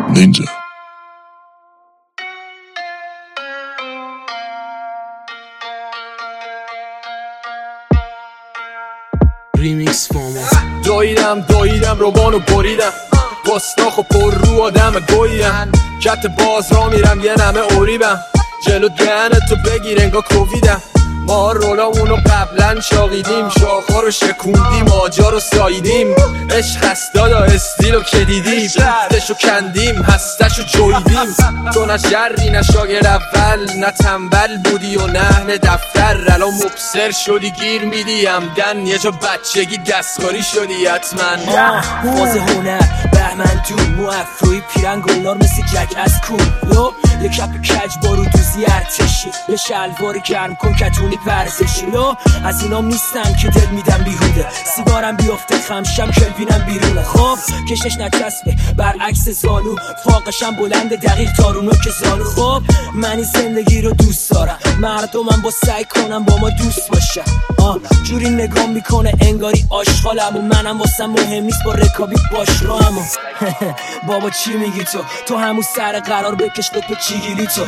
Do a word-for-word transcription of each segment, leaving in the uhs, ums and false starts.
Ninja. ریمیکس فاما دویدم دویدم روبانو بریدم گستاخ و پر رو آدم گویدم کت باز را میرم یه نمه اوریبم جلو دهنتو بگیر انگا کوویدم ما رولامونو قبلا شاقیدیم شاخا رو شکوندیم آجا رو ساییدیم عشق هست دادا استیل رو کدیدیم دشو کندیم هستشو جویدیم تو نه جری نه شاگر اول نه تنبل بودی و نه دفتر الان مبصر شدی گیر میدی همدن یه جا بچگی دستکاری شدی حتما فاز هنر بهمن تو مو افروی پیرن گلنار مثل جک از کول یو یه کپ کج بارو دوزی ارتشی یه شلواری گرم کن کتونی پرزشی لو از اینام نیستم که دل میدم بیهوده سیگارم بیافته خمشم کلوینم بیرونه خب کشش نچسبه برعکس زانو فاقشم بلند دقیق تارونو که زانو خب منی زندگی رو دوست دارم مردمم با سعی کنم با ما دوست باشم آه جوری نگاه میکنه انگاری آشغالم و منم واسم مهم نیست با رکابی باش رو همون بابا چی میگی تو تو همون سر قرار بکش لپ چیگیلی تو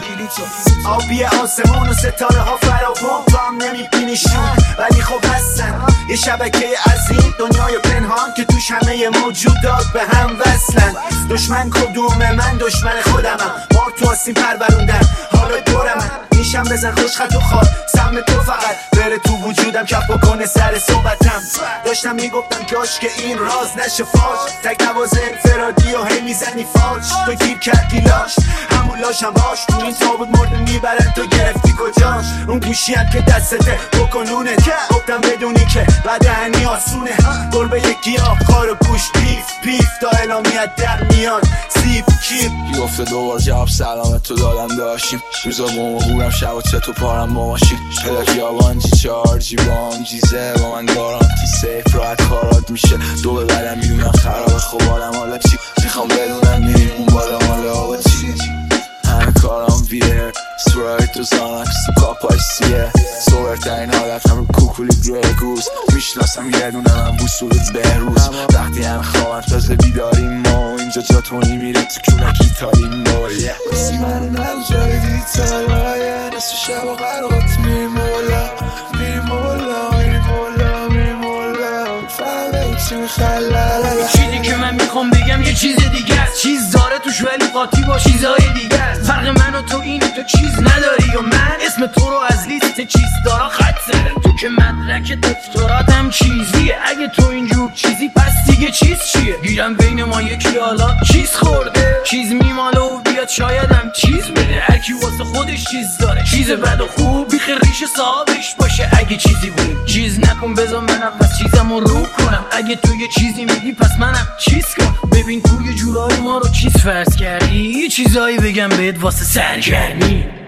آبی آسمون و ستاره ها فراوان تو هم نمیبینیشون ولی خب هستن یه شبکه عظیم دنیای پنهان که توش همه موجودات به هم وصلن دشمن کدومه من دشمن خودمم مار تو آسیم پروروندن حالا دورمم میشم بزن خوش خط و خواد سم تو فقط بره تو وجودم کف بکنه سر صحبتم داشتم میگفتم کاش که این راز نشه فاش تک نوازه انفرادی و هی میزنی فاش تو گیر کردی لاش همون لاشم باش تو این تابوت مرده میبرن تو گرفتی کجاش اون گوشی هم که دستته بکنونه گفتم بدونی که بدهنی آسونه گربه یکی آخار و گوش پیف پیف تا اعلامیت در میان سیف کیف گفته دوبار جواب سلامت تو دادم داشتیم روزا بوم و بورم شب و چه تو پارم با ماشین پلاکی آوانجی چارجی بام جیزه با من گارانتی سیف راحت کارات میشه دو به بعدم میدونم خرابه خوب آدم حالا چی میخوام بدونم میریم اون بالا ماله آبا چی همه کارام ویر سورای تو زانکس تو کاپای سیه سورترین حالت هم رو کوکولی گرگوز میشناسم یه دونه من بوسولت بهروز وقتی همه خوابم تازه بیداریم ما اینجا جاتونی میره تو کونک ایتالیم بایه بسی منو نبو جای دیتال بایه نصف شب و قرقات میریم مولا میریم مولا میریم مولا میریم مولا فعله چی میخلال چیزی که من میخوام بگم یه چیز دیگه است چیز داره توش ولی قاطی با چیزهای دیگه است فرق من و تو اینه تو چیز نداری و من اسم تو رو از لیست چیز دارا خط زدم تو که مدرک دکتراتم چیزیه اگه تو اینجور چیزی پس دیگه چیز چیه گیرم بین ما یکی حالا چیز خورده چیز میماله و بیاد شایدم چیز بده هرکی واسه خودش چیز داره چیز بد و خوب بیخ ریش صاحبش باشه اگه چیزی بود چیز نکن بذار منم پس چیزمو رو کنم اگه تو یه چیزی میگی پس منم چیز کن ببین تو یه جورایی ما رو چیز فرض کردی چیزایی بگم بهت واسه سرگرمی